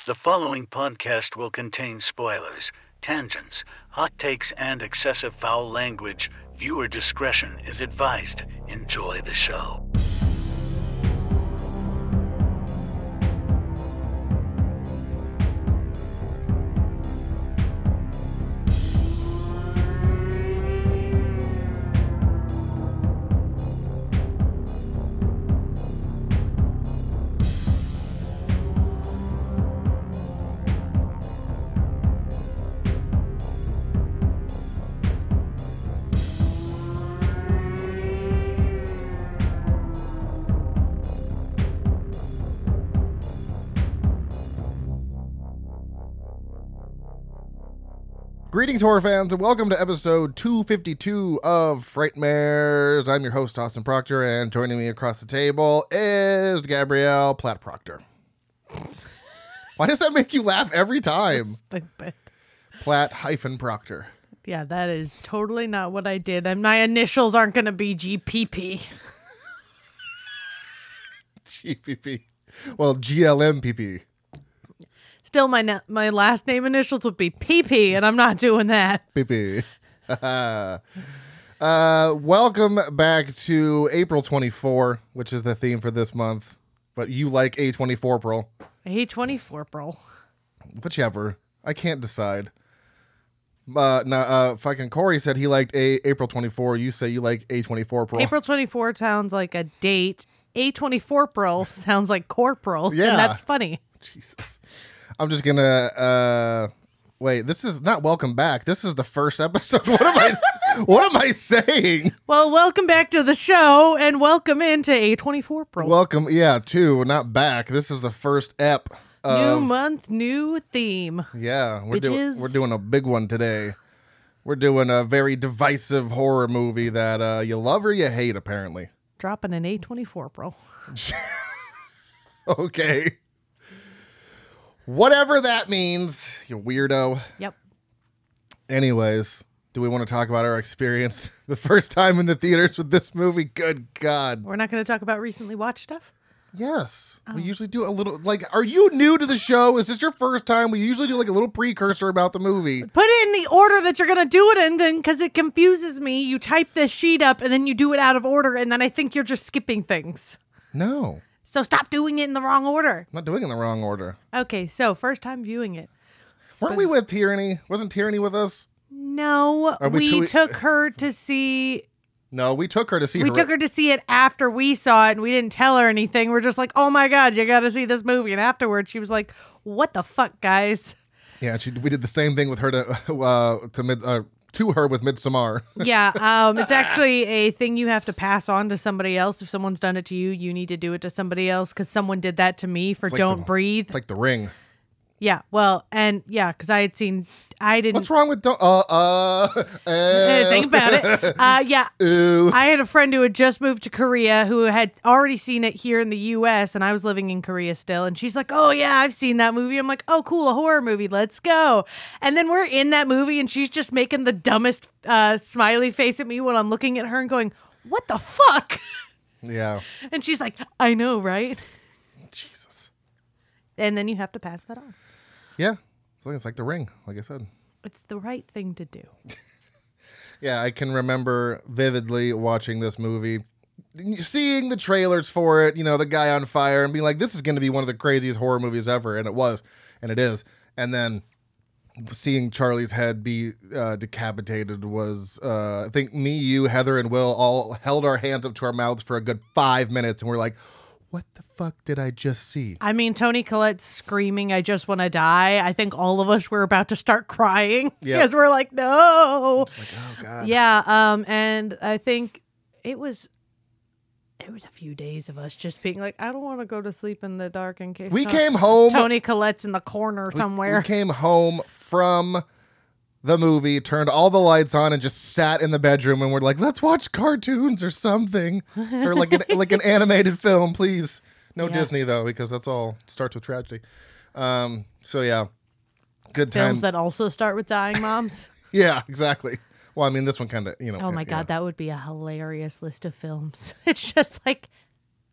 The following podcast will contain spoilers, tangents, hot takes, and excessive foul language. Viewer discretion is advised. Enjoy the show. Greetings, horror fans, and welcome to episode 252 of Frightmares. I'm your host, Austin Proctor, and joining me across the table is Gabrielle Platt Proctor. Why does that make you laugh every time? Stupid. Platt-Proctor. Yeah, that is totally not what I did. And my initials aren't going to be GPP. GPP. Well, GLMPP. Still, my last name initials would be PP, and I'm not doing that. PP. Welcome back to April 24, which is the theme for this month. But you like A24, Pearl. A24, bro. Whichever. I can't decide. Fucking Corey said he liked April 24. You say you like A24, Pearl. April 24 sounds like a date. A24, bro, sounds like corporal. Yeah. And that's funny. Jesus. I'm just gonna wait. This is not welcome back. This is the first episode. What am I saying? Well, welcome back to the show, and welcome into A24, bro. Welcome, not back. This is the first ep. New month, new theme. Yeah, we're Bitches. doing a big one today. We're doing a very divisive horror movie that you love or you hate, apparently. Dropping an A24, bro. Okay. Whatever that means, you weirdo. Yep. Anyways, do we want to talk about our experience the first time in the theaters with this movie? Good God. We're not going to talk about recently watched stuff? Yes. Oh. We usually do a little, are you new to the show? Is this your first time? We usually do a little precursor about the movie. Put it in the order that you're going to do it in, then, because it confuses me. You type this sheet up, and then you do it out of order, and then I think you're just skipping things. No. So stop doing it in the wrong order. I'm not doing it in the wrong order. Okay, so first time viewing it. Weren't we with Tyranny? Wasn't Tyranny with us? No, we took her to see... No, we took her to see We took her to see it after we saw it, and we didn't tell her anything. We're just like, oh my God, you got to see this movie. And afterwards, she was like, what the fuck, guys? Yeah, we did the same thing with her to her with Midsommar. Yeah, it's actually a thing you have to pass on to somebody else. If someone's done it to you, you need to do it to somebody else, because someone did that to me for Don't Breathe. It's like The Ring. Yeah, well, and yeah, because I didn't. What's wrong with think about it. Yeah, Ew. I had a friend who had just moved to Korea who had already seen it here in the U.S. and I was living in Korea still, and she's like, "Oh yeah, I've seen that movie." I'm like, "Oh cool, a horror movie, let's go." And then we're in that movie, and she's just making the dumbest smiley face at me when I'm looking at her and going, "What the fuck?" Yeah. And she's like, "I know, right?" Jesus. And then you have to pass that on. Yeah. It's like The Ring, like I said. It's the right thing to do. Yeah, I can remember vividly watching this movie, seeing the trailers for it, the guy on fire, and being like, this is going to be one of the craziest horror movies ever. And it was, and it is. And then seeing Charlie's head be decapitated was, I think me, you, Heather, and Will all held our hands up to our mouths for a good 5 minutes. And we're like, what the fuck did I just see? I mean, Toni Collette screaming, "I just want to die." I think all of us were about to start crying because we're like, no. Just like, oh God. Yeah. And I think it was a few days of us just being like, I don't want to go to sleep in the dark in case we came home. Toni Collette's in the corner somewhere. We came home from the movie, turned all the lights on, and just sat in the bedroom, and we're like, let's watch cartoons or something, or like an animated film, please. No Disney though, because that's all starts with tragedy. So yeah, good time. Films that also start with dying moms. Yeah, exactly. Well, I mean, this one kind of, Oh my God, that would be a hilarious list of films. It's just like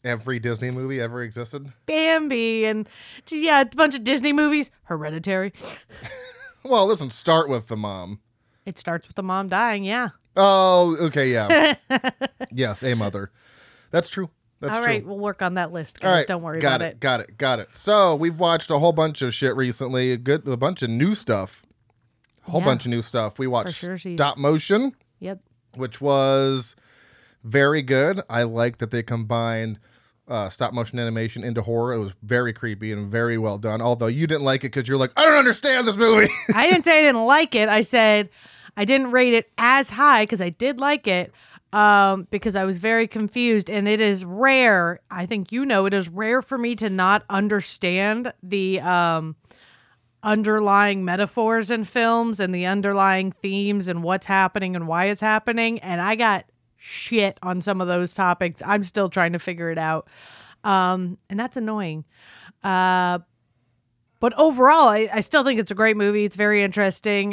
Every Disney movie ever existed. Bambi and yeah, a bunch of Disney movies. Hereditary. Well, listen, start with the mom. It starts with the mom dying. Yeah. Oh, okay, yeah. Yes, a mother. That's true. That's All true. right, we'll work on that list, guys. All right, Don't worry got about it. Got it. So we've watched a whole bunch of shit recently. A bunch of new stuff. A whole Yeah. bunch of new stuff. We watched sure, she's- Stop Motion, Yep. which was very good. I like that they combined stop motion animation into horror. It was very creepy and very well done. Although you didn't like it because you're like, I don't understand this movie. I didn't say I didn't like it. I said I didn't rate it as high because I did like it because I was very confused. And it is rare. I think you know it is rare for me to not understand the underlying metaphors in films and the underlying themes and what's happening and why it's happening. And I got shit on some of those topics. I'm still trying to figure it out. And that's annoying. But overall, I still think it's a great movie. It's very interesting.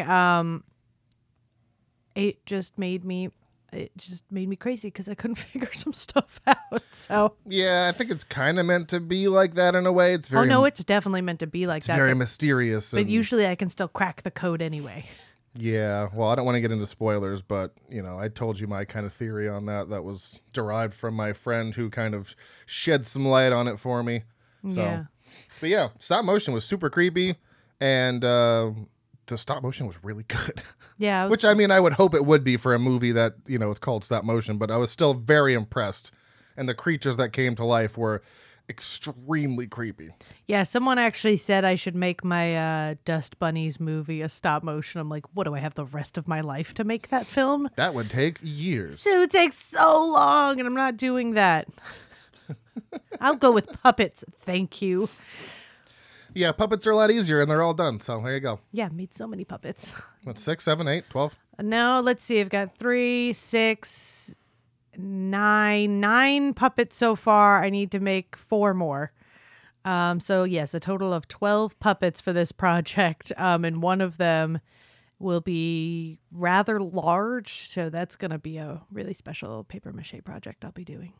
It just made me crazy because I couldn't figure some stuff out. So Yeah, I think it's kind of meant to be like that in a way. It's very, oh no, it's definitely meant to be like that. very but, mysterious. but and- usually I can still crack the code anyway. Yeah, well, I don't want to get into spoilers, but, I told you my kind of theory on that. That was derived from my friend who kind of shed some light on it for me. So, Yeah. But yeah, stop motion was super creepy, and the stop motion was really good. Yeah. Which, I mean, I would hope it would be for a movie that, it's called stop motion, but I was still very impressed. And the creatures that came to life were extremely creepy. Yeah, someone actually said I should make my Dust Bunnies movie a stop motion. I'm like, what do I have the rest of my life to make that film? That would take years. So it takes so long, and I'm not doing that. I'll go with puppets, thank you. Yeah, puppets are a lot easier, and they're all done. So there you go. Yeah, made so many puppets. What's 6, 7, 8, 12? No, let's see. I've got 3, 6, 9 puppets so far. I need to make 4 more. So yes, a total of 12 puppets for this project. And one of them will be rather large. So that's going to be a really special paper mache project I'll be doing.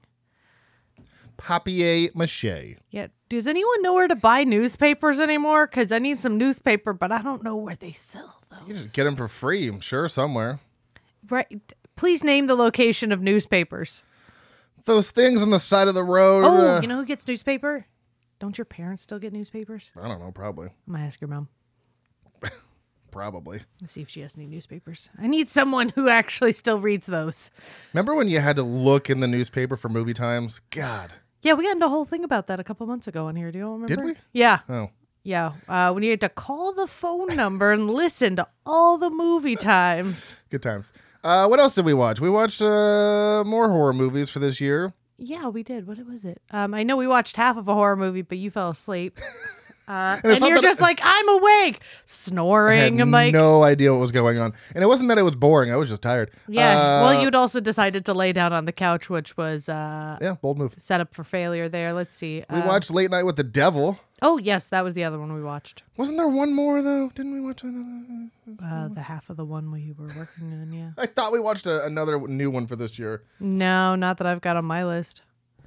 Papier-mâché. Yeah. Does anyone know where to buy newspapers anymore? Because I need some newspaper, but I don't know where they sell You those. just get them for free, I'm sure, somewhere. Right. Please name the location of newspapers. Those things on the side of the road. Oh, you know who gets newspaper? Don't your parents still get newspapers? I don't know, probably. I'm going to ask your mom. Probably. Let's see if she has any newspapers. I need someone who actually still reads those. Remember when you had to look in the newspaper for movie times? God. Yeah, we got into a whole thing about that a couple months ago on here. Do you all remember? Did we? Yeah. Oh. Yeah. When you had to call the phone number and listen to all the movie times. Good times. What else did we watch? We watched more horror movies for this year. Yeah, we did. What was it? I know we watched half of a horror movie, but you fell asleep. And it's not you're that just like, I'm awake, I snoring. had I'm like, no idea what was going on. And it wasn't that it was boring. I was just tired. yeah. Well, you'd also decided to lay down on the couch, which was Yeah, bold move. set up for failure there. Let's see. We watched Late Night with the Devil. Oh, yes, that was the other one we watched. Wasn't there one more, though? Didn't we watch another? The half of the one we were working on, yeah. I thought we watched another new one for this year. No, not that I've got on my list.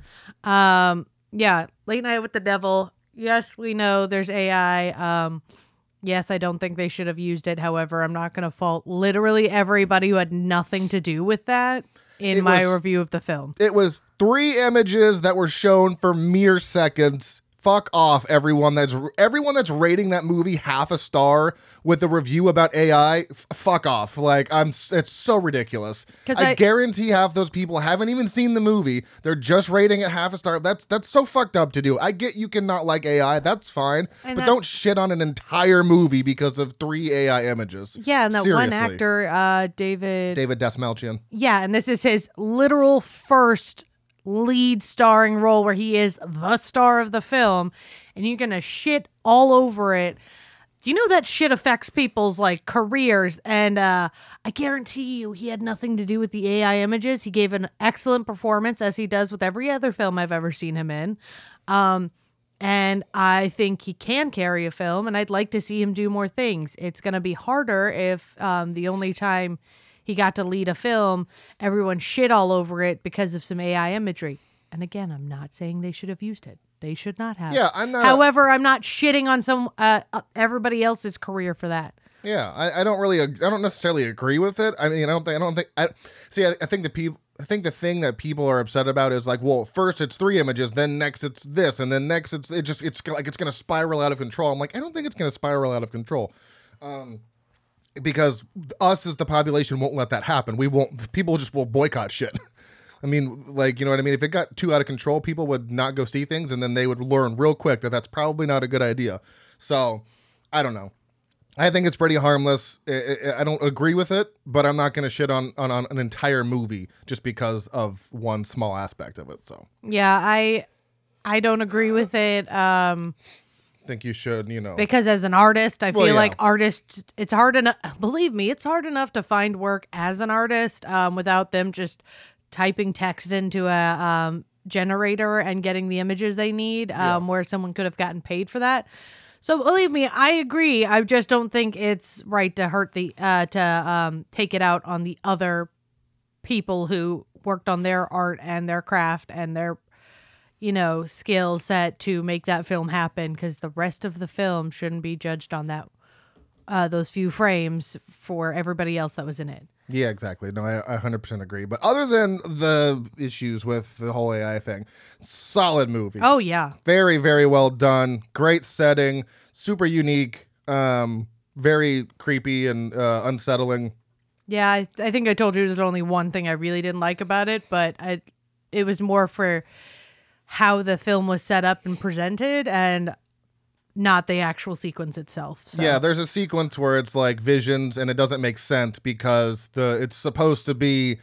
Yeah, Late Night with the Devil. Yes, we know there's AI. Yes, I don't think they should have used it. However, I'm not going to fault literally everybody who had nothing to do with that in It my was- review of the film. It was 3 images that were shown for mere seconds. Fuck off, everyone that's rating that movie half a star with a review about AI. Fuck off. Like it's so ridiculous. 'Cause I I- guarantee half those people haven't even seen the movie. They're just rating it half a star. That's so fucked up to do. I get you can not like AI. That's fine, And but that- don't shit on an entire movie because of 3 AI images. Yeah, and that one Seriously. actor, David. David Desmalchian. Yeah, and this is his literal first lead starring role where he is the star of the film, and you're gonna shit all over it. You know that shit affects people's like careers, and I guarantee you he had nothing to do with the AI images. He gave an excellent performance, as he does with every other film I've ever seen him in. And I think he can carry a film, and I'd like to see him do more things. It's going to be harder if the only time he got to lead a film, everyone shit all over it because of some AI imagery. And again, I'm not saying they should have used it. They should not have. Yeah, I'm not. However, I'm not shitting on everybody else's career for that. Yeah, I don't necessarily agree with it. I mean, I think the thing that people are upset about is like, well, first it's 3 images, then next it's this, and then next it's like it's going to spiral out of control. I'm like, I don't think it's going to spiral out of control. Because us as the population won't let that happen. People just will boycott shit. I mean, like, you know what I mean? If it got too out of control, people would not go see things, and then they would learn real quick that that's probably not a good idea. So, I don't know. I think it's pretty harmless. I don't agree with it, but I'm not going to shit on an entire movie just because of one small aspect of it. So yeah, I don't agree with it. Think you should, because as an artist, I feel yeah. like artists, it's hard enough. Believe me, it's hard enough to find work as an artist without them just typing text into a generator and getting the images they need, where someone could have gotten paid for that. So believe me, I agree. I just don't think it's right to take it out on the other people who worked on their art and their craft and their, skill set to make that film happen. Because the rest of the film shouldn't be judged on those few frames for everybody else that was in it. Yeah, exactly. No, I 100% agree. But other than the issues with the whole AI thing, solid movie. Oh, yeah. Very, very well done. Great setting. Super unique. Very creepy and unsettling. Yeah, I think I told you there's only one thing I really didn't like about it, but it was more for how the film was set up and presented and not the actual sequence itself. So. Yeah, there's a sequence where it's like visions and it doesn't make sense because it's supposed to be,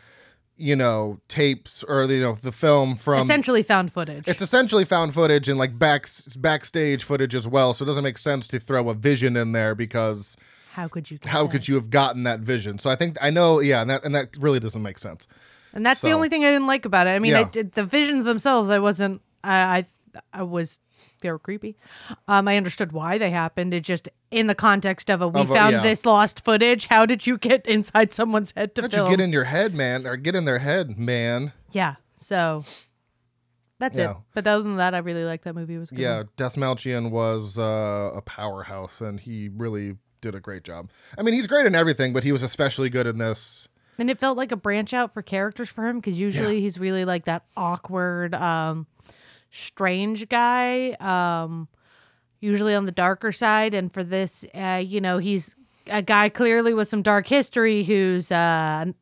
tapes or, the film from... Essentially found footage. It's essentially found footage and like backstage footage as well. So it doesn't make sense to throw a vision in there because... How could you have gotten that vision? So and that really doesn't make sense. And that's the only thing I didn't like about it. I mean, yeah. The visions themselves, they were creepy. I understood why they happened. It just in the context of we found this lost footage. How did you get inside someone's head to film? How'd you get in your head, man? Or get in their head, man? Yeah. So that's it. But other than that, I really liked that movie. It was good. Yeah, Des Malchian was a powerhouse, and he really did a great job. I mean, he's great in everything, but he was especially good in this. And it felt like a branch out for characters for him because usually he's really like that awkward, strange guy, usually on the darker side. And for this, he's a guy clearly with some dark history who's a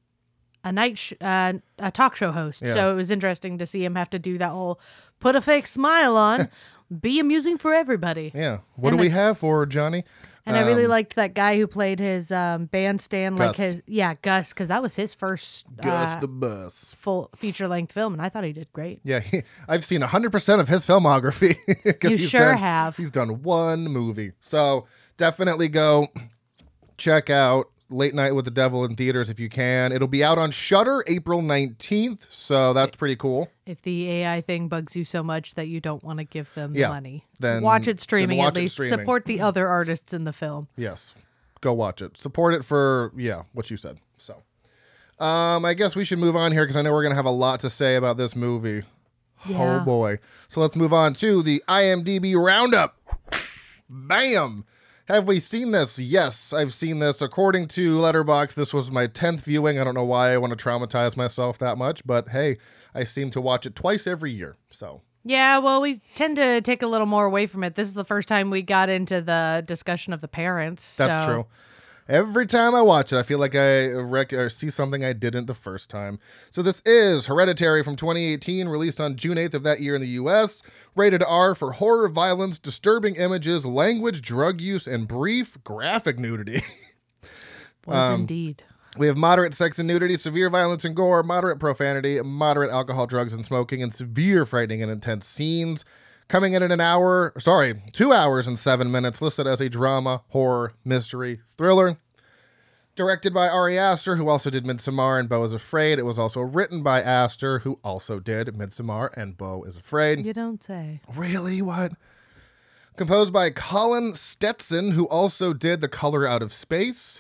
talk show host. Yeah. So it was interesting to see him have to do that whole put a fake smile on, be amusing for everybody. Yeah. What do we have for Johnny? And I really liked that guy who played his bandstand, Gus. Gus, because that was his first Gus the Bus full feature-length film, and I thought he did great. Yeah, I've seen 100% of his filmography. You sure have. He's done one movie. So definitely go check out Late Night with the Devil in theaters if you can. It'll be out on Shudder April 19th, so that's pretty cool. If the AI thing bugs you so much that you don't want to give them money, then watch it streaming at least. Streaming. Support the other artists in the film. Yes, go watch it. Support it for, what you said. So I guess we should move on here because I know we're going to have a lot to say about this movie. Yeah. Oh, boy. So let's move on to the IMDb Roundup. Bam! Have we seen this? Yes, I've seen this. According to Letterboxd, this was my 10th viewing. I don't know why I want to traumatize myself that much, but hey, I seem to watch it twice every year. So yeah, well, we tend to take a little more away from it. This is the first time we got into the discussion of the parents. That's true. Every time I watch it, I feel like I see something I didn't the first time. So this is Hereditary from 2018, released on June 8th of that year in the U.S., rated R for horror, violence, disturbing images, language, drug use, and brief graphic nudity. Was indeed. We have moderate sex and nudity, severe violence and gore, moderate profanity, moderate alcohol, drugs, and smoking, and severe frightening and intense scenes. Coming in at 2 hours and 7 minutes, listed as a drama, horror, mystery, thriller. Directed by Ari Aster, who also did Midsommar and Beau is Afraid. It was also written by Aster, who also did Midsommar and Beau is Afraid. You don't say. Really? What? Composed by Colin Stetson, who also did The Color Out of Space.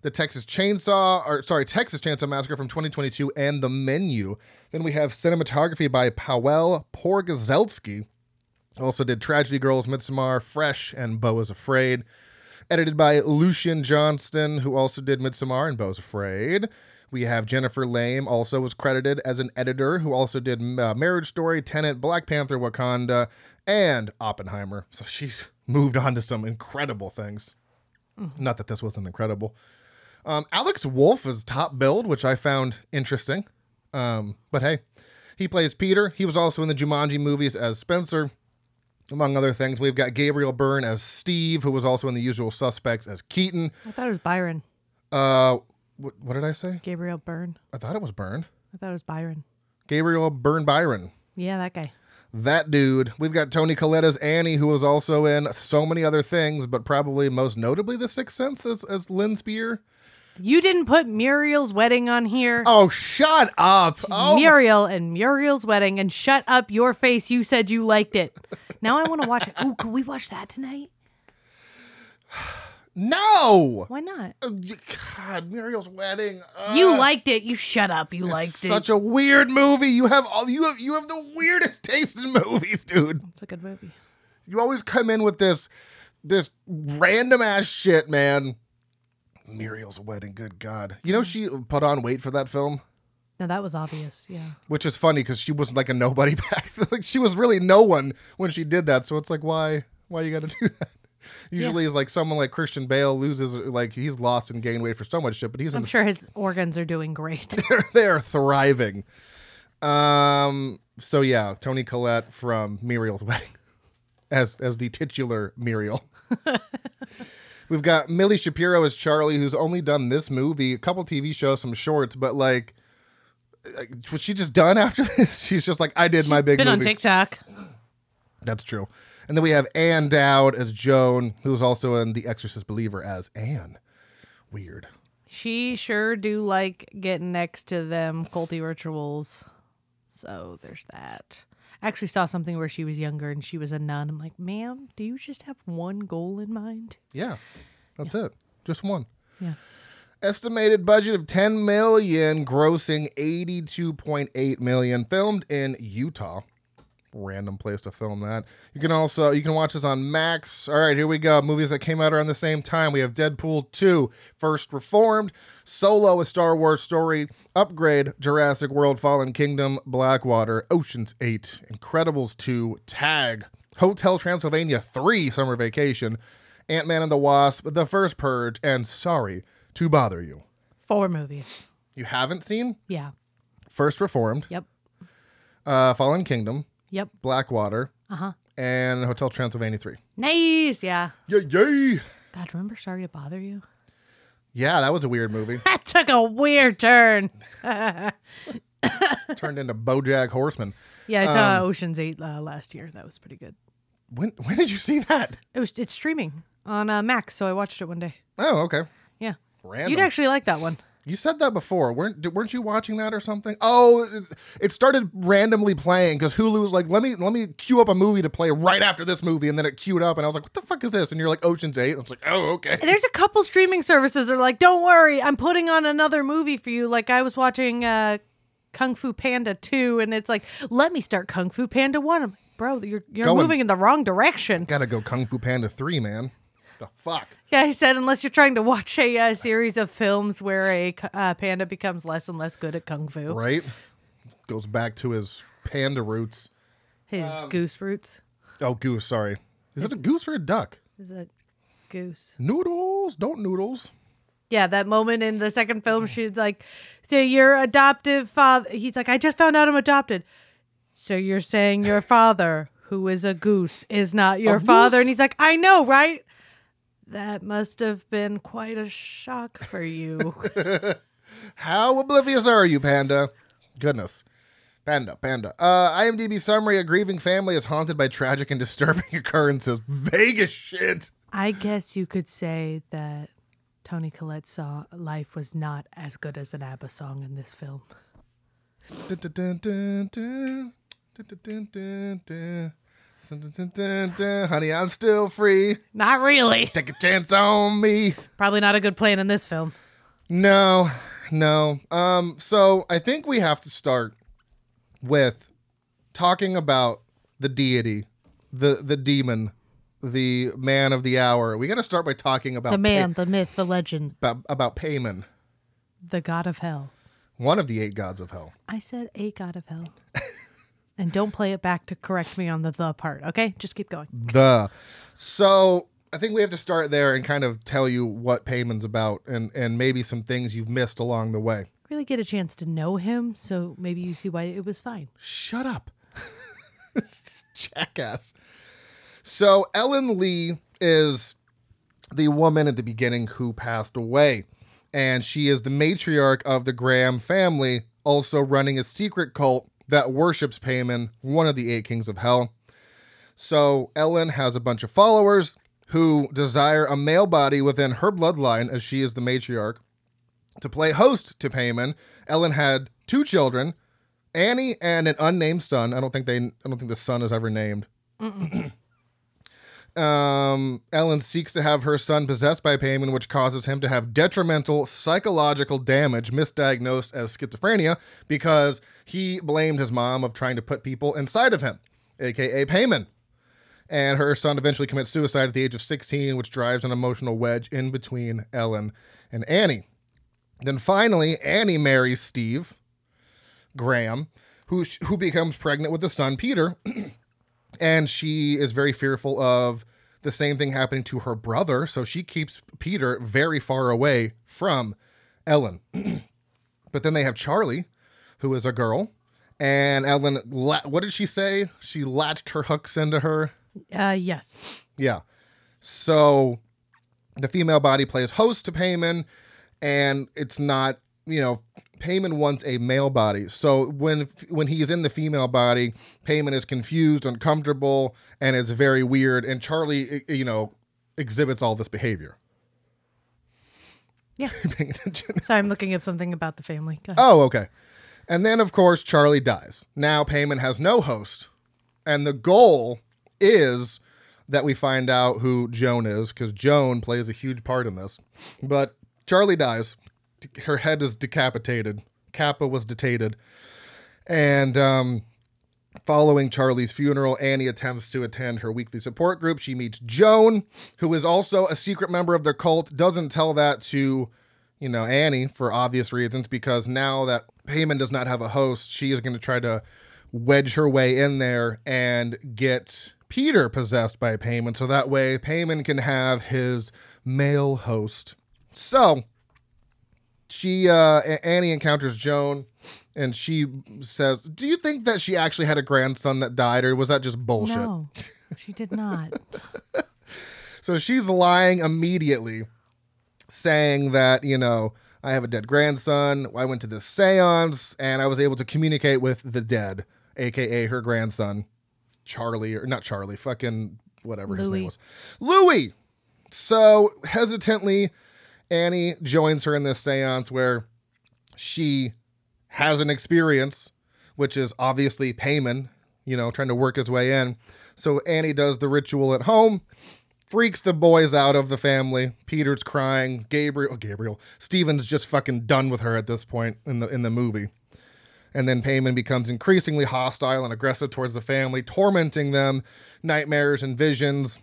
Texas Chainsaw Massacre from 2022, and The Menu. Then we have cinematography by Paweł Porgazelski. Also did Tragedy Girls, Midsommar, Fresh, and Beau is Afraid. Edited by Lucian Johnston, who also did Midsommar and Beau's Afraid. We have Jennifer Lame, also was credited as an editor, who also did Marriage Story, Tenet, Black Panther, Wakanda, and Oppenheimer. So she's moved on to some incredible things. Not that this wasn't incredible. Alex Wolff is top billed, which I found interesting. But hey, he plays Peter. He was also in the Jumanji movies as Spencer. Among other things, we've got Gabriel Byrne as Steve, who was also in The Usual Suspects as Keaton. I thought it was Byron. What did I say? Gabriel Byrne. I thought it was Byrne. I thought it was Byron. Gabriel Byrne Byron. Yeah, that guy. That dude. We've got Toni Collette as Annie, who was also in so many other things, but probably most notably The Sixth Sense as Lynn Spear. You didn't put Muriel's Wedding on here. Oh, shut up. Oh. Muriel and Muriel's Wedding, and shut up your face. You said you liked it. Now I want to watch it. Ooh, can we watch that tonight? No. Why not? God, Muriel's Wedding. You liked it. You shut up. You liked it. Such a weird movie. You have the weirdest taste in movies, dude. It's a good movie. You always come in with this random ass shit, man. Muriel's Wedding, good God. You know she put on weight for that film? No, that was obvious, yeah. Which is funny because she wasn't like a nobody back then. Like she was really no one when she did that. So it's like, why you got to do that? Usually it's like someone like Christian Bale loses, like he's lost and gained weight for so much shit, but I'm sure his organs are doing great. they are thriving. So yeah, Toni Collette from Muriel's Wedding as the titular Muriel. We've got Millie Shapiro as Charlie, who's only done this movie, a couple TV shows, some shorts, but like, was she just done after this? She's just like, I did my big movie. Been on TikTok. That's true. And then we have Ann Dowd as Joan, who's also in The Exorcist Believer as Anne. Weird. She sure do like getting next to them culty rituals. So there's that. I actually saw something where she was younger and she was a nun. I'm like, ma'am, do you just have one goal in mind? Yeah, that's it. Just one. Yeah. Estimated budget of $10 million, grossing $82.8 million. Filmed in Utah. Random place to film that. You can watch this on Max. All right, here we go. Movies that came out around the same time. We have Deadpool 2, First Reformed, Solo, A Star Wars Story, Upgrade, Jurassic World, Fallen Kingdom, Blackwater, Ocean's 8, Incredibles 2, Tag, Hotel Transylvania 3, Summer Vacation, Ant-Man and the Wasp, The First Purge, and Sorry to Bother You. 4 movies. You haven't seen? Yeah. First Reformed. Yep. Fallen Kingdom. Yep. Blackwater. Uh-huh. And Hotel Transylvania 3. Nice. Yeah. Yay! God, remember Sorry to Bother You? Yeah, that was a weird movie. That took a weird turn. Turned into BoJack Horseman. Yeah, I saw Ocean's 8 last year. That was pretty good. When did you see that? It's streaming on Max, so I watched it one day. Oh, okay. Yeah. Random. You'd actually like that one. You said that before. Weren't you watching that or something? Oh, it started randomly playing because Hulu was like, let me queue up a movie to play right after this movie, and then it queued up, and I was like, what the fuck is this? And you're like, Ocean's 8. I was like, oh, okay. There's a couple streaming services that are like, don't worry, I'm putting on another movie for you. Like I was watching Kung Fu Panda 2, and it's like, let me start Kung Fu Panda 1. I'm like, bro, you're moving in the wrong direction. Gotta go Kung Fu Panda 3, man. The fuck? Yeah, he said, unless you're trying to watch a series of films where a panda becomes less and less good at kung fu. Right? Goes back to his panda roots. His goose roots. Oh, goose, sorry. Is it a goose or a duck? Is it goose? Noodles, don't noodles. Yeah, that moment in the second film, she's like, so your adoptive father, he's like, I just found out I'm adopted. So you're saying your father, who is a goose, is not your father? And he's like, I know, right? That must have been quite a shock for you. How oblivious are you, Panda? Goodness. Panda. IMDb summary, a grieving family is haunted by tragic and disturbing occurrences. Vegas shit. I guess you could say that Toni Collette's life was not as good as an ABBA song in this film. Honey, I'm still free. Not really. Take a chance on me. Probably not a good plan in this film. No, no. So I think we have to start with talking about the deity, the demon, the man of the hour. We got to start by talking about The man, the myth, the legend, about Paimon, the god of hell. one of the 8 gods of hell. I said a god of hell. And don't play it back to correct me on the part, okay? Just keep going. So I think we have to start there and kind of tell you what Paymon's about and maybe some things you've missed along the way. Really get a chance to know him, so maybe you see why it was fine. Shut up. Jackass. So Ellen Lee is the woman at the beginning who passed away. And she is the matriarch of the Graham family, also running a secret cult that worships Paimon, one of the 8 kings of hell. So Ellen has a bunch of followers who desire a male body within her bloodline, as she is the matriarch, to play host to Paimon. Ellen had 2 children, Annie and an unnamed son. I don't think the son is ever named. Ellen seeks to have her son possessed by Paimon, which causes him to have detrimental psychological damage, misdiagnosed as schizophrenia, because he blamed his mom of trying to put people inside of him, aka Paimon. And her son eventually commits suicide at the age of 16, which drives an emotional wedge in between Ellen and Annie. Then finally, Annie marries Steve Graham, who becomes pregnant with the son, Peter, and she is very fearful of the same thing happening to her brother, so she keeps Peter very far away from Ellen. But then they have Charlie, who is a girl, and Ellen, what did she say? She latched her hooks into her. Yes. Yeah. So the female body plays host to Paimon, and it's not, Paimon wants a male body. So when he's in the female body, Paimon is confused, uncomfortable, and is very weird. And Charlie, exhibits all this behavior. Yeah. Paying attention. Sorry, I'm looking up something about the family. Go ahead. Oh, okay. And then, of course, Charlie dies. Now Paimon has no host. And the goal is that we find out who Joan is, because Joan plays a huge part in this. But Charlie dies. Her head is decapitated. Kappa was detated. And following Charlie's funeral, Annie attempts to attend her weekly support group. She meets Joan, who is also a secret member of the cult. Doesn't tell that to, Annie for obvious reasons, because now that Paimon does not have a host, she is going to try to wedge her way in there and get Peter possessed by Paimon, so that way Paimon can have his male host. So Annie encounters Joan, and she says, do you think that she actually had a grandson that died, or was that just bullshit? No, she did not. So she's lying immediately, saying that, I have a dead grandson. I went to this seance, and I was able to communicate with the dead, aka her grandson, Charlie, or not Charlie, fucking whatever his name was. Louis! So hesitantly, Annie joins her in this seance where she has an experience, which is obviously Paimon, trying to work his way in. So Annie does the ritual at home, freaks the boys out of the family. Peter's crying. Gabriel. Steven's just fucking done with her at this point in the movie. And then Paimon becomes increasingly hostile and aggressive towards the family, tormenting them, nightmares and visions.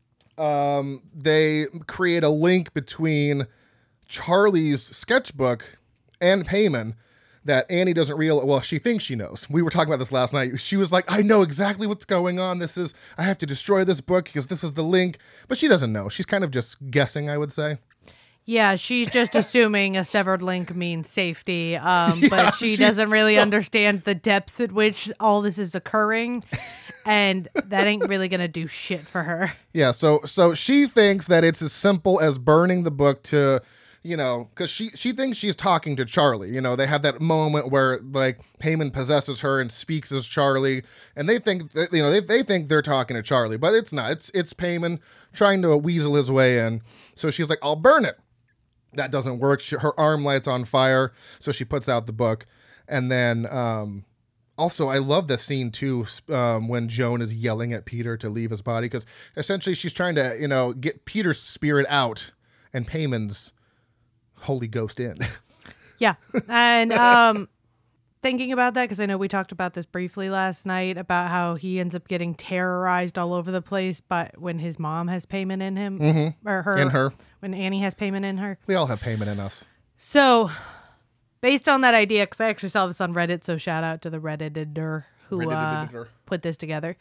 They create a link between Charlie's sketchbook and Paimon that Annie doesn't realize. Well, she thinks she knows. We were talking about this last night. She was like, I know exactly what's going on. I have to destroy this book because this is the link. But she doesn't know. She's kind of just guessing, I would say. Yeah, she's just assuming a severed link means safety, but she doesn't really understand the depths at which all this is occurring, and that ain't really gonna do shit for her. Yeah, so she thinks that it's as simple as burning the book to, because she thinks she's talking to Charlie. They have that moment where like Paimon possesses her and speaks as Charlie, and they think that, they think they're talking to Charlie, but it's not. It's Paimon trying to weasel his way in. So she's like, I'll burn it. That doesn't work. Her arm lights on fire, so she puts out the book. And then also, I love this scene too, when Joan is yelling at Peter to leave his body, because essentially she's trying to, get Peter's spirit out and Paimon's Holy Ghost in. Yeah. And thinking about that, because I know we talked about this briefly last night, about how he ends up getting terrorized all over the place, but when his mom has payment in him, or her, In her. when Annie has payment in her. We all have payment in us. So, based on that idea, because I actually saw this on Reddit, so shout out to the Redditor who Redditor. put this together.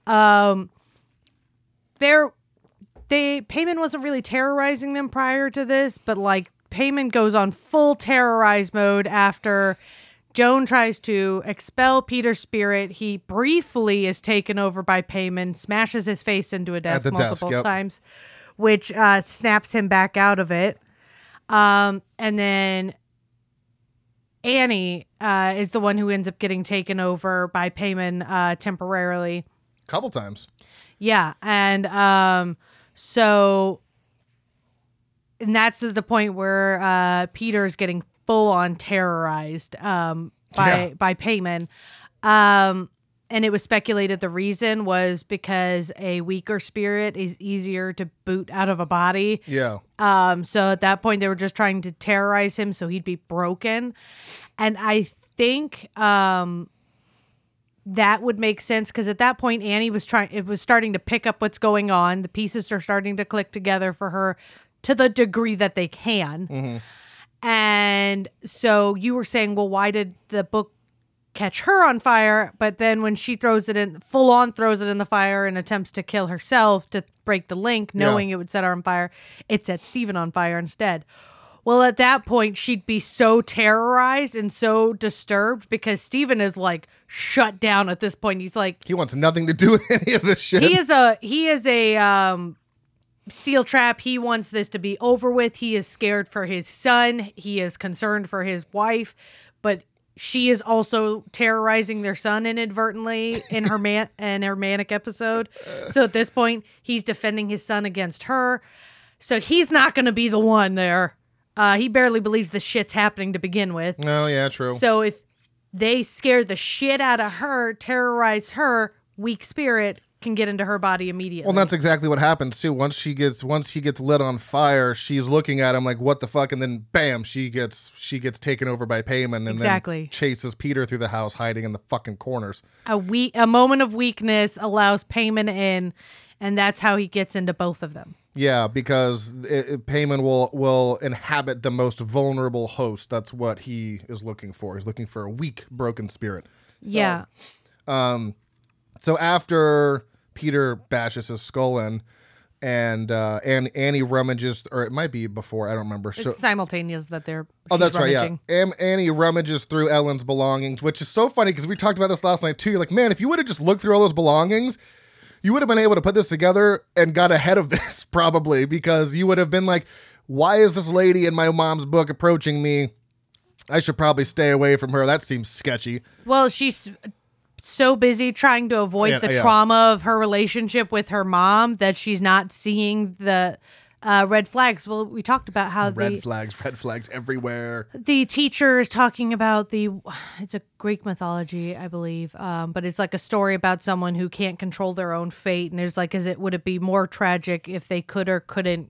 Payman wasn't really terrorizing them prior to this, but like Payman goes on full terrorize mode after Joan tries to expel Peter's spirit. He briefly is taken over by Payman, smashes his face into a desk multiple times, which snaps him back out of it. And then Annie is the one who ends up getting taken over by Payman temporarily. Couple times. Yeah, and and that's the point where Peter's getting full on terrorized by Payman. And it was speculated the reason was because a weaker spirit is easier to boot out of a body. Yeah. So at that point they were just trying to terrorize him so he'd be broken. And I think that would make sense because at that point Annie was starting to pick up what's going on. The pieces are starting to click together for her to the degree that they can. Mm-hmm. And so you were saying, well, why did the book catch her on fire? But then when she throws it in the fire and attempts to kill herself to break the link, knowing it would set her on fire, it set Stephen on fire instead. Well, at that point, she'd be so terrorized and so disturbed because Stephen is like shut down at this point. He's like, he wants nothing to do with any of this shit. He is a steel trap. He wants this to be over with. He is scared for his son. He is concerned for his wife, but she is also terrorizing their son inadvertently in her manic episode. So at this point, he's defending his son against her. So he's not going to be the one there. He barely believes the shit's happening to begin with. Oh, yeah, true. So if they scare the shit out of her, terrorize her, weak spirit can get into her body immediately. Well, that's exactly what happens too. Once he gets lit on fire, she's looking at him like, "What the fuck?" And then, bam, she gets taken over by Payman, and then chases Peter through the house, hiding in the fucking corners. A moment of weakness allows Payman in, and that's how he gets into both of them. Yeah, because Payman will inhabit the most vulnerable host. That's what he is looking for. He's looking for a weak, broken spirit. So, yeah. So after Peter bashes his skull in, and Annie rummages, or it might be before, I don't remember. It's simultaneous that they're. Oh, that's rummaging. Right. Yeah, Annie rummages through Ellen's belongings, which is so funny because we talked about this last night too. You're like, man, if you would have just looked through all those belongings, you would have been able to put this together and got ahead of this probably, because you would have been like, why is this lady in my mom's book approaching me? I should probably stay away from her. That seems sketchy. Well, she's so busy trying to avoid the trauma of her relationship with her mom that she's not seeing the red flags. Well, we talked about how red flags everywhere. The teacher is talking about it's a Greek mythology, I believe, but it's like a story about someone who can't control their own fate, and there's like, would it be more tragic if they could or couldn't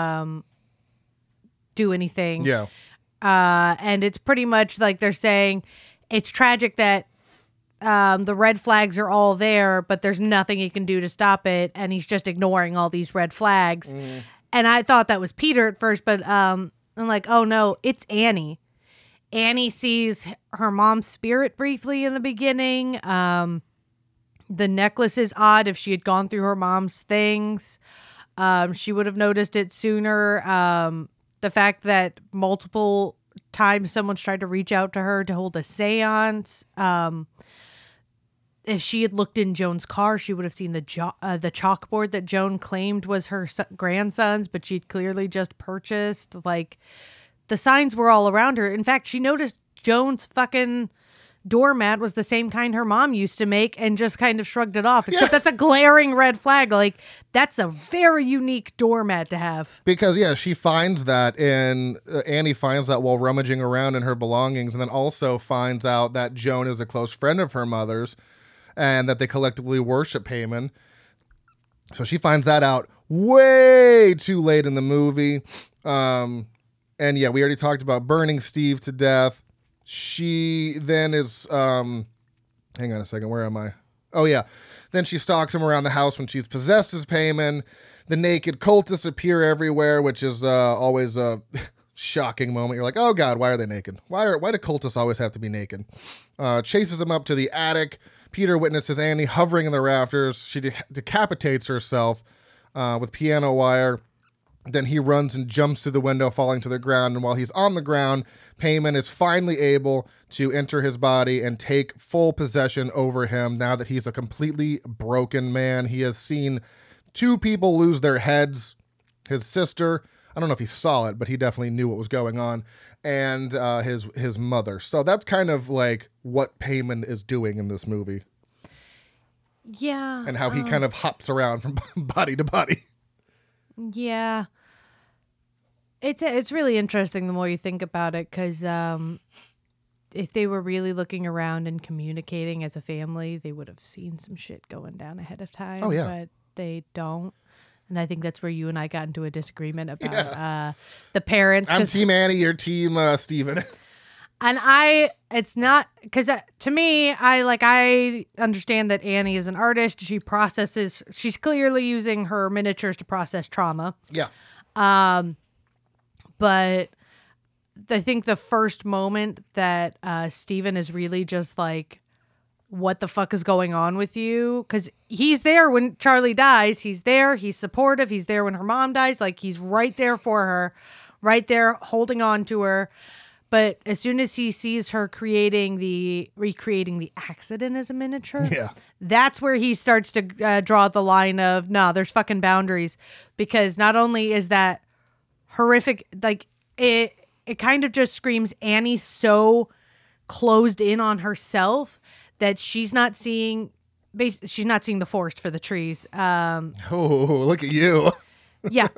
do anything? Yeah. And it's pretty much like they're saying it's tragic that the red flags are all there, but there's nothing he can do to stop it, and he's just ignoring all these red flags. And I thought that was Peter at first, but I'm like, oh no, it's Annie. Annie sees her mom's spirit briefly in the beginning. The necklace is odd. If she had gone through her mom's things, she would have noticed it sooner. The fact that multiple times someone's tried to reach out to her to hold a seance. If she had looked in Joan's car, she would have seen the chalkboard that Joan claimed was her grandson's, but she'd clearly just purchased. Like, the signs were all around her. In fact, she noticed Joan's fucking doormat was the same kind her mom used to make and just kind of shrugged it off. Except that's a glaring red flag. Like, that's a very unique doormat to have. Because, she finds that, and Annie finds that while rummaging around in her belongings, and then also finds out that Joan is a close friend of her mother's, and that they collectively worship Payman. So she finds that out way too late in the movie. And yeah, we already talked about burning Steve to death. She then is, hang on a second, where am I? Oh yeah. Then she stalks him around the house when she's possessed as Payman. The naked cultists appear everywhere, which is always a shocking moment. You're like, oh God, why are they naked? Why do cultists always have to be naked? Chases him up to the attic. Peter witnesses Annie hovering in the rafters. She decapitates herself with piano wire. Then he runs and jumps through the window, falling to the ground. And while he's on the ground, Payman is finally able to enter his body and take full possession over him now that he's a completely broken man. He has seen 2 people lose their heads. His sister, I don't know if he saw it, but he definitely knew what was going on, and his mother. So that's kind of like what Payman is doing in this movie. Yeah. And how he kind of hops around from body to body. Yeah. It's really interesting the more you think about it, because if they were really looking around and communicating as a family, they would have seen some shit going down ahead of time. Oh, yeah. But they don't. And I think that's where you and I got into a disagreement about the parents. I'm Team Annie, you're Team Steven. And it's not, because to me, I understand that Annie is an artist. She's clearly using her miniatures to process trauma. Yeah. But I think the first moment that Steven is really just like, what the fuck is going on with you? Because he's there when Charlie dies. He's there. He's supportive. He's there when her mom dies. Like, he's right there for her, right there holding on to her. But as soon as he sees her recreating the accident as a miniature, that's where he starts to draw the line of, no, there's fucking boundaries. Because not only is that horrific, like, it kind of just screams Annie so closed in on herself that she's not seeing the forest for the trees. Oh, look at you. Yeah.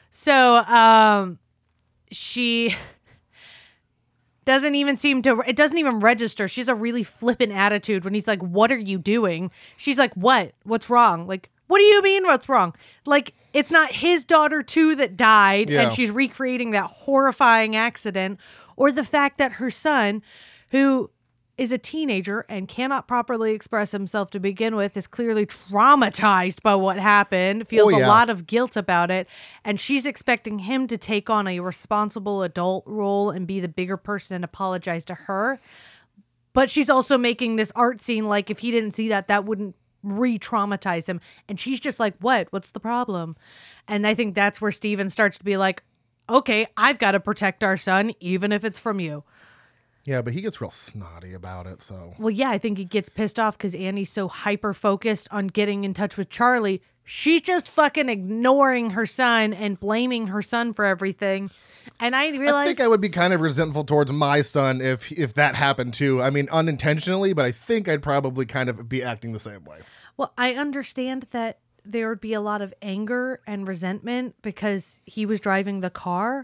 So she doesn't even it doesn't even register. She has a really flippant attitude when he's like, what are you doing? She's like, what? What's wrong? Like, what do you mean what's wrong? Like, it's not his daughter too that died and she's recreating that horrifying accident, or the fact that her son, who is a teenager and cannot properly express himself to begin with, is clearly traumatized by what happened, feels a lot of guilt about it, and she's expecting him to take on a responsible adult role and be the bigger person and apologize to her. But she's also making this art scene like if he didn't see that wouldn't re-traumatize him. And she's just like, what? What's the problem? And I think that's where Steven starts to be like, okay, I've got to protect our son, even if it's from you. Yeah, but he gets real snotty about it, so. Well, yeah, I think he gets pissed off because Annie's so hyper-focused on getting in touch with Charlie. She's just fucking ignoring her son and blaming her son for everything. And I think I would be kind of resentful towards my son if that happened too. I mean, unintentionally, but I think I'd probably kind of be acting the same way. Well, I understand that there would be a lot of anger and resentment because he was driving the car.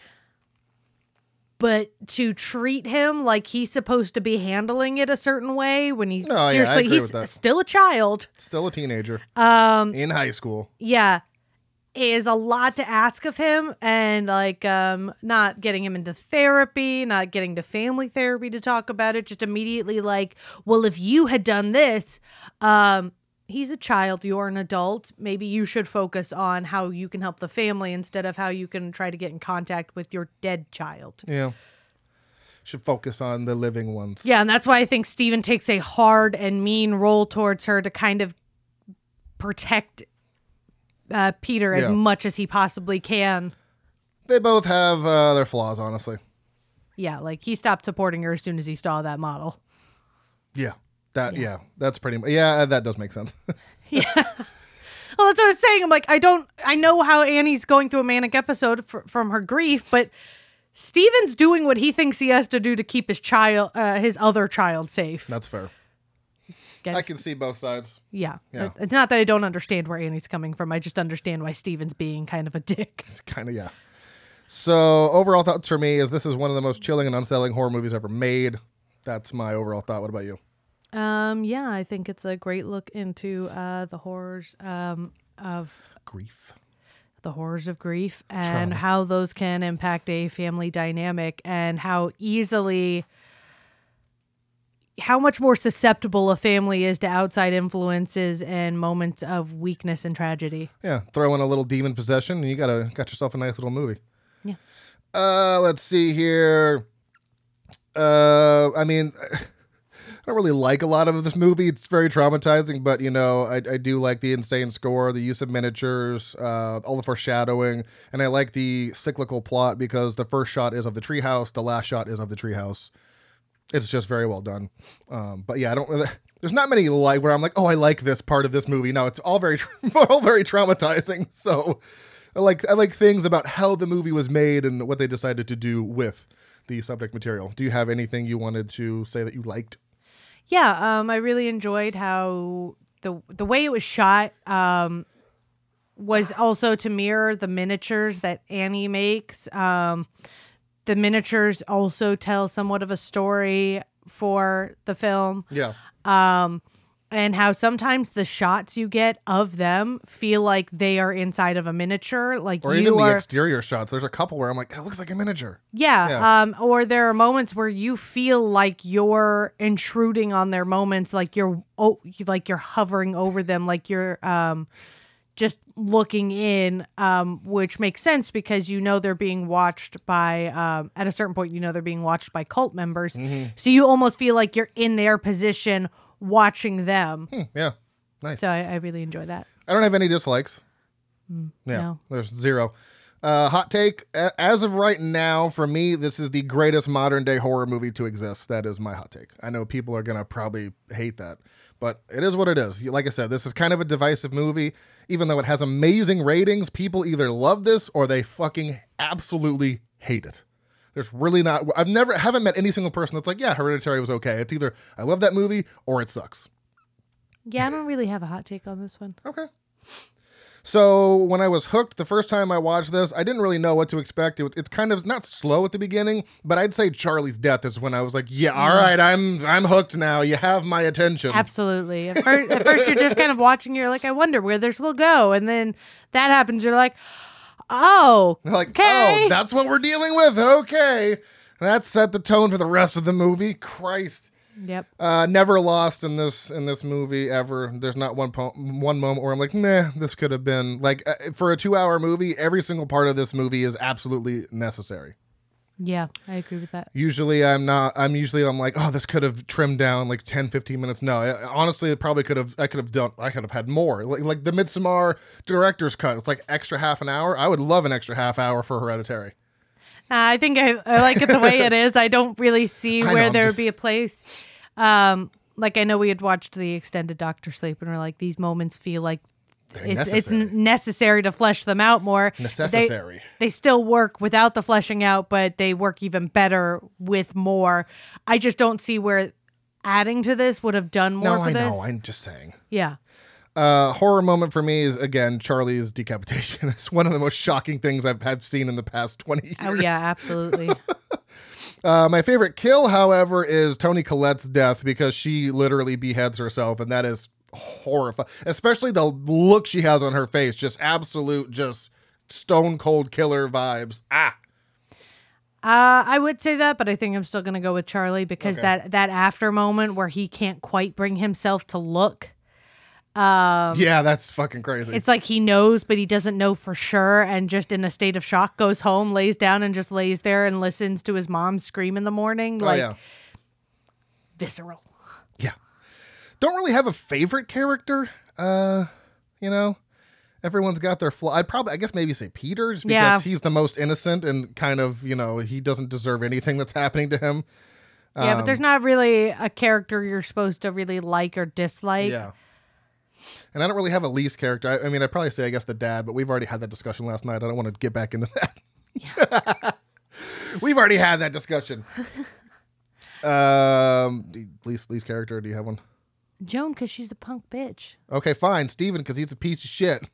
But to treat him like he's supposed to be handling it a certain way when he's he's still a child. Still a teenager. In high school. Yeah. Is a lot to ask of him, and like not getting him into therapy, not getting to family therapy to talk about it, just immediately like, well, if you had done this, he's a child, you're an adult, maybe you should focus on how you can help the family instead of how you can try to get in contact with your dead child. Yeah. Should focus on the living ones. Yeah, and that's why I think Steven takes a hard and mean role towards her to kind of protect Peter as much as he possibly can. They both have their flaws, honestly. Yeah, like he stopped supporting her as soon as he saw that model. Yeah. That's pretty much, that does make sense. Yeah. Well, that's what I was saying. I'm like, I know how Annie's going through a manic episode from her grief, but Steven's doing what he thinks he has to do to keep his other child safe. That's fair. I can see both sides. Yeah. It's not that I don't understand where Annie's coming from. I just understand why Steven's being kind of a dick. It's kind of, yeah. So overall thoughts for me is this is one of the most chilling and unsettling horror movies ever made. That's my overall thought. What about you? Yeah, I think it's a great look into the horrors of grief. the horrors of grief and how those can impact a family dynamic and how much more susceptible a family is to outside influences and moments of weakness and tragedy. Yeah, throw in a little demon possession and you got yourself a nice little movie. Yeah. Let's see here. I mean, I don't really like a lot of this movie. It's very traumatizing, but I do like the insane score, the use of miniatures, all the foreshadowing, and I like the cyclical plot because the first shot is of the treehouse, the last shot is of the treehouse. It's just very well done. But yeah, there's not many where I'm like, oh, I like this part of this movie. No, it's all very traumatizing. So I like things about how the movie was made and what they decided to do with the subject material. Do you have anything you wanted to say that you liked? Yeah, I really enjoyed how the way it was shot was also to mirror the miniatures that Annie makes. The miniatures also tell somewhat of a story for the film. Yeah. And how sometimes the shots you get of them feel like they are inside of a miniature. Or even the exterior shots. There's a couple where I'm like, it looks like a miniature. Yeah. Or there are moments where you feel like you're intruding on their moments, like you're hovering over them, like you're just looking in, which makes sense because they're being watched by, at a certain point, they're being watched by cult members. Mm-hmm. So you almost feel like you're in their position watching them. Yeah. Nice. So I really enjoy that. I don't have any dislikes. No. There's zero. Hot take. As of right now, for me, this is the greatest modern day horror movie to exist. That is my hot take. I know people are going to probably hate that, but it is what it is. Like I said, this is kind of a divisive movie. Even though it has amazing ratings, people either love this or they fucking absolutely hate it. There's really not, haven't met any single person that's like, yeah, Hereditary was okay. It's either I love that movie or it sucks. Yeah, I don't really have a hot take on this one. Okay. So when I was hooked the first time I watched this, I didn't really know what to expect. It's kind of not slow at the beginning, but I'd say Charlie's death is when I was like, yeah, all right, I'm hooked now. You have my attention. Absolutely. At first you're just kind of watching. You're like, I wonder where this will go. And then that happens. You're like, oh, like, okay. Oh, that's what we're dealing with. Okay. That set the tone for the rest of the movie. Christ. Yep. Never lost in this movie ever. There's not one moment where I'm like, nah, this could have been like for a 2-hour movie. Every single part of this movie is absolutely necessary. Yeah, I agree with that. Usually I'm like, oh, this could have trimmed down like 10, 15 minutes. No, honestly, it probably I could have had more. Like the Midsommar director's cut. It's like extra half an hour. I would love an extra half hour for Hereditary. I think I like it the way it is. I don't really see where there would be a place. Like I know we had watched the extended Doctor Sleep and we're like, these moments feel like it's necessary to flesh them out more. Necessary. They still work without the fleshing out, but they work even better with more. I just don't see where adding to this would have done more for this. No, I know. I'm just saying. Yeah. Horror moment for me is, again, Charlie's decapitation. It's one of the most shocking things I've seen in the past 20 years. Oh, yeah, absolutely. My favorite kill, however, is Toni Collette's death because she literally beheads herself, and that is horrifying. Especially the look she has on her face. Just absolute, just stone cold killer vibes. I would say that, but I think I'm still going to go with Charlie because that after moment where he can't quite bring himself to look. Yeah, that's fucking crazy. It's like he knows, but he doesn't know for sure, and just in a state of shock goes home, lays down, and just lays there and listens to his mom scream in the morning. Visceral. Yeah. Don't really have a favorite character. Everyone's got their flaw. I guess maybe say Peter's because he's the most innocent and kind of, he doesn't deserve anything that's happening to him. Yeah, but there's not really a character you're supposed to really like or dislike. Yeah. And I don't really have a least character. I'd probably say, I guess, the dad, but we've already had that discussion last night. I don't want to get back into that. Yeah. We've already had that discussion. Least character, do you have one? Joan, because she's a punk bitch. Okay, fine. Steven, because he's a piece of shit.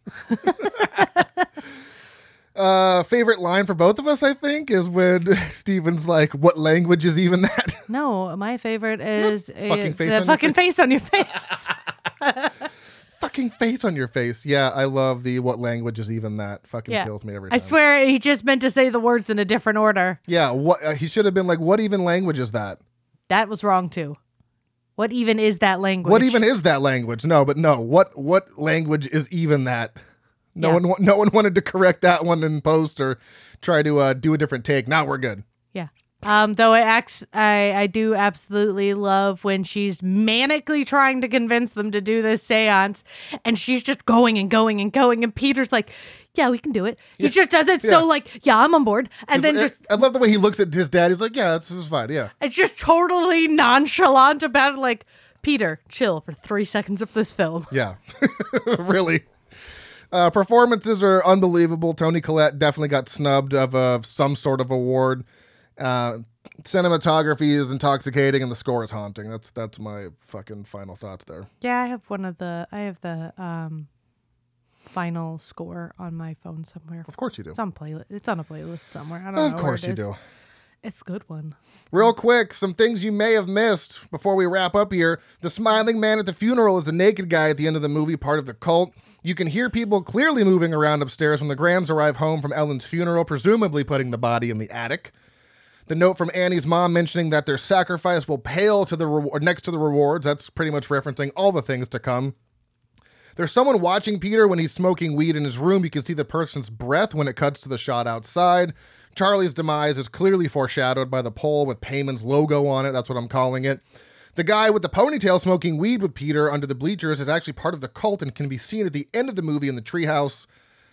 Favorite line for both of us, I think, is when Steven's like, what language is even that? No, my favorite is fucking face the on fucking face on your face. fucking face on your face. Yeah, I love the what language is even that. Fucking kills me every time. I swear he just meant to say the words in a different order. Yeah, what he should have been like, what even language is that? That was wrong too. What even is that language? What even is that language? No, but no. What language is even that? No one wanted to correct that one in post or try to do a different take. Now we're good. Yeah. Though I do absolutely love when she's manically trying to convince them to do this seance, and she's just going and going and going, and Peter's like, yeah, we can do it. He just does it so like, yeah, I'm on board. And then I love the way he looks at his dad. He's like, yeah, this is fine. Yeah. It's just totally nonchalant about it. Like, Peter, chill for 3 seconds of this film. Yeah. Really. Performances are unbelievable. Toni Collette definitely got snubbed of some sort of award. Cinematography is intoxicating and the score is haunting. That's my fucking final thoughts there. Yeah, I have the final score on my phone somewhere. Of course you do. It's on a playlist somewhere. I don't know. Of course you do. It's a good one. Real quick, some things you may have missed before we wrap up here. The smiling man at the funeral is the naked guy at the end of the movie, part of the cult. You can hear people clearly moving around upstairs when the Grahams arrive home from Ellen's funeral, presumably putting the body in the attic. The note from Annie's mom mentioning that their sacrifice will pale to the next to the rewards. That's pretty much referencing all the things to come. There's someone watching Peter when he's smoking weed in his room. You can see the person's breath when it cuts to the shot outside. Charlie's demise is clearly foreshadowed by the pole with Payman's logo on it. That's what I'm calling it. The guy with the ponytail smoking weed with Peter under the bleachers is actually part of the cult and can be seen at the end of the movie in the treehouse.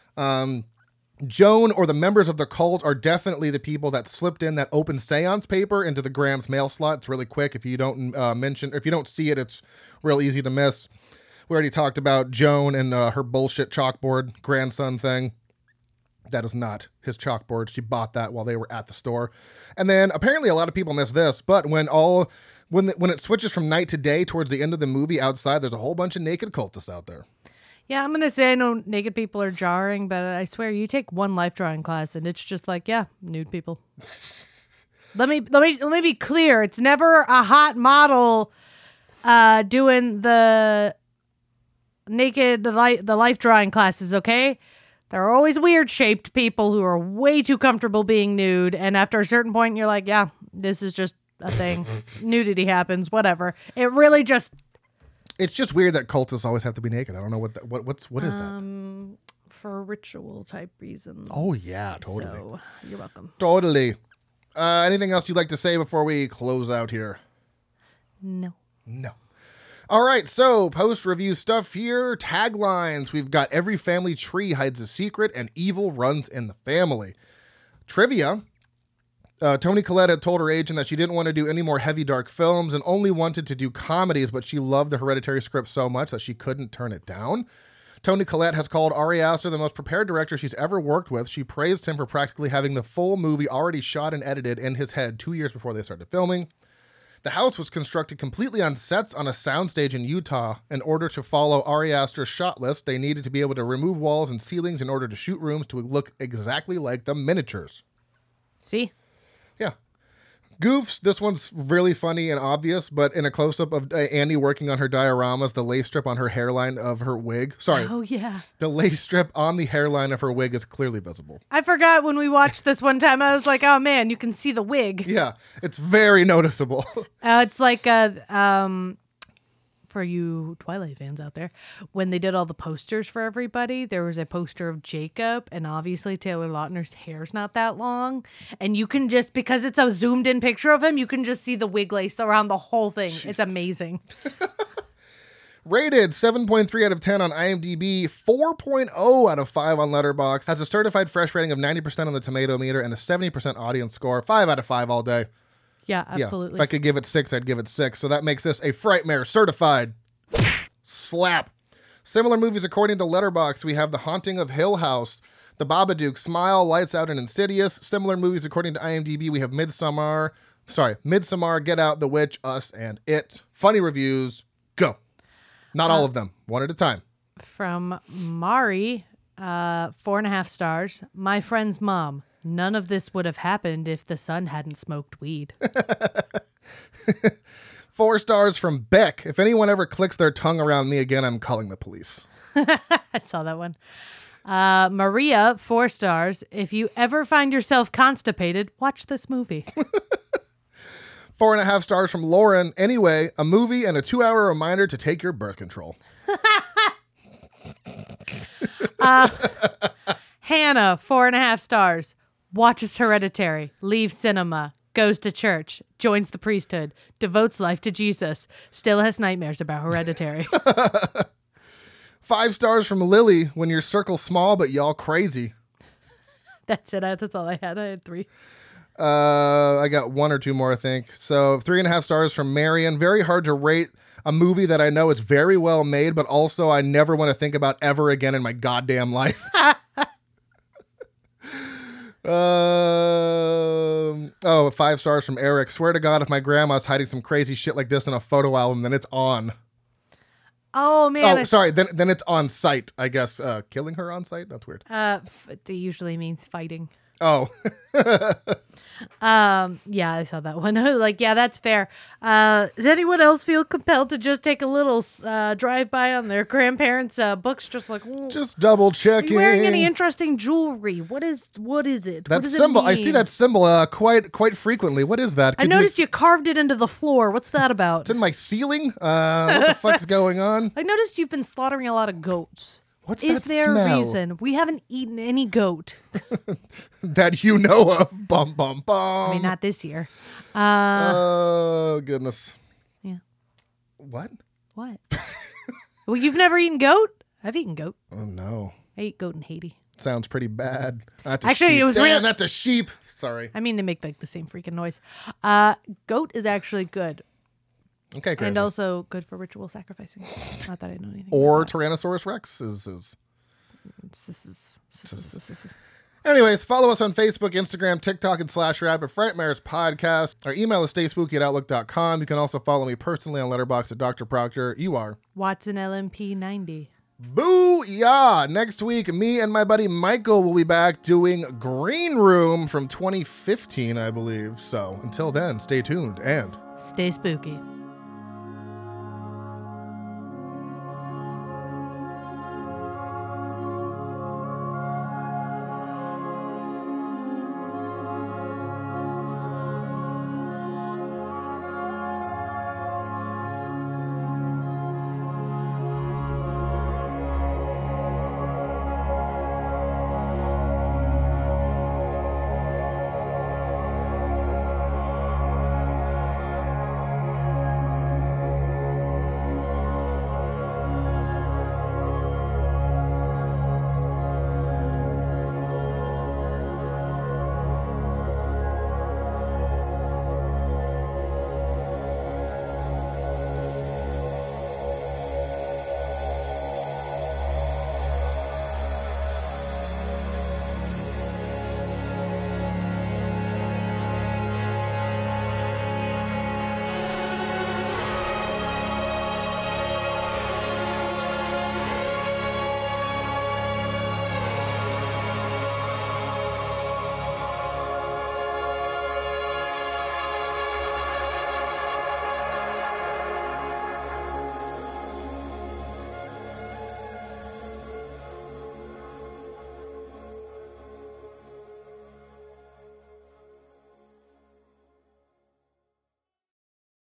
Joan or the members of the cult are definitely the people that slipped in that open seance paper into the Graham's mail slot. It's really quick. If you don't if you don't see it, it's real easy to miss. We already talked about Joan and her bullshit chalkboard grandson thing. That is not his chalkboard. She bought that while they were at the store. And then apparently a lot of people miss this, but when it switches from night to day towards the end of the movie outside, there's a whole bunch of naked cultists out there. Yeah, I'm going to say I know naked people are jarring, but I swear you take one life drawing class and it's just like, yeah, nude people. Let me be clear. It's never a hot model doing the life drawing classes, okay? There are always weird shaped people who are way too comfortable being nude, and after a certain point you're like, yeah, this is just a thing. Nudity happens, whatever. It's just weird that cultists always have to be naked. I don't know what is that? For ritual type reasons. Oh yeah, totally. So, you're welcome. Totally. Anything else you'd like to say before we close out here? No. All right, so post-review stuff here. Taglines. We've got every family tree hides a secret and evil runs in the family. Trivia. Toni Collette had told her agent that she didn't want to do any more heavy, dark films and only wanted to do comedies, but she loved the Hereditary script so much that she couldn't turn it down. Toni Collette has called Ari Aster the most prepared director she's ever worked with. She praised him for practically having the full movie already shot and edited in his head 2 years before they started filming. The house was constructed completely on sets on a soundstage in Utah. In order to follow Ari Aster's shot list, they needed to be able to remove walls and ceilings in order to shoot rooms to look exactly like the miniatures. See? Yeah. Goofs. This one's really funny and obvious, but in a close-up of Annie working on her dioramas, the lace strip on her hairline of her wig. Sorry. Oh, yeah. The lace strip on the hairline of her wig is clearly visible. I forgot when we watched this one time. I was like, oh, man, you can see the wig. Yeah. It's very noticeable. It's like for you Twilight fans out there, when they did all the posters for everybody, there was a poster of Jacob, and obviously Taylor Lautner's hair's not that long, and you can just, because it's a zoomed in picture of him, you can just see the wig lace around the whole thing. Jesus. It's amazing. Rated 7.3 out of 10 on IMDb, 4.0 out of 5 on Letterboxd, has a certified fresh rating of 90% on the tomato meter and a 70% audience score, 5 out of 5 all day. Yeah, absolutely. If I could give it 6, I'd give it 6. So that makes this a Frightmare certified slap. Similar movies according to Letterboxd, we have The Haunting of Hill House, The Babadook, Smile, Lights Out, and Insidious. Similar movies according to IMDb, we have Midsommar, Get Out, The Witch, Us, and It. Funny reviews, go. Not all of them, one at a time. From Mari, 4.5 stars. My friend's mom. None of this would have happened if the son hadn't smoked weed. 4 stars from Beck. If anyone ever clicks their tongue around me again, I'm calling the police. I saw that one. Maria, 4 stars. If you ever find yourself constipated, watch this movie. 4.5 stars from Lauren. Anyway, a movie and a 2-hour reminder to take your birth control. Hannah, 4.5 stars. Watches Hereditary, leaves cinema, goes to church, joins the priesthood, devotes life to Jesus, still has nightmares about Hereditary. 5 stars from Lily. When your circle's small, but y'all crazy. That's it. That's all I had. I had 3. I got 1 or 2 more, I think. So 3.5 stars from Marion. Very hard to rate a movie that I know is very well made, but also I never want to think about ever again in my goddamn life. 5 stars from Eric. Swear to God, if my grandma's hiding some crazy shit like this in a photo album, then it's on. Oh, man. Sorry. Then it's on site, I guess. Killing her on site? That's weird. It usually means fighting. Oh. Yeah, I saw that one. Like, yeah, that's fair. Does anyone else feel compelled to just take a little drive by on their grandparents' books? Just like, just double are checking. you wearing any interesting jewelry? What is it? That What does it symbol, I mean? see that symbol quite frequently. What is that? I noticed you carved it into the floor. What's that about? It's in my ceiling. What the fuck's going on? I noticed you've been slaughtering a lot of goats. What's Is that there smell? a reason? We haven't eaten any goat. That you know of. Bum, bum, bum. I mean, not this year. Oh, goodness. Yeah. What? What? Well, you've never eaten goat? I've eaten goat. Oh, no. I ate goat in Haiti. Sounds pretty bad. That's a Actually, sheep. it was Damn, real- that's a sheep. Sorry. I mean, they make like the same freaking noise. Goat is actually good. Okay, crazy. And also good for ritual sacrificing. Not that I know anything. Or about Tyrannosaurus Rex is. that. Anyways, follow us on Facebook, Instagram, TikTok, and /Rabbit Frightmares Podcast. Our email is stayspooky@outlook.com. You can also follow me personally on Letterboxd at Dr. Proctor. You are Watson LMP 90. Booyah! Next week, me and my buddy Michael will be back doing Green Room from 2015, I believe. So until then, stay tuned and Stay spooky.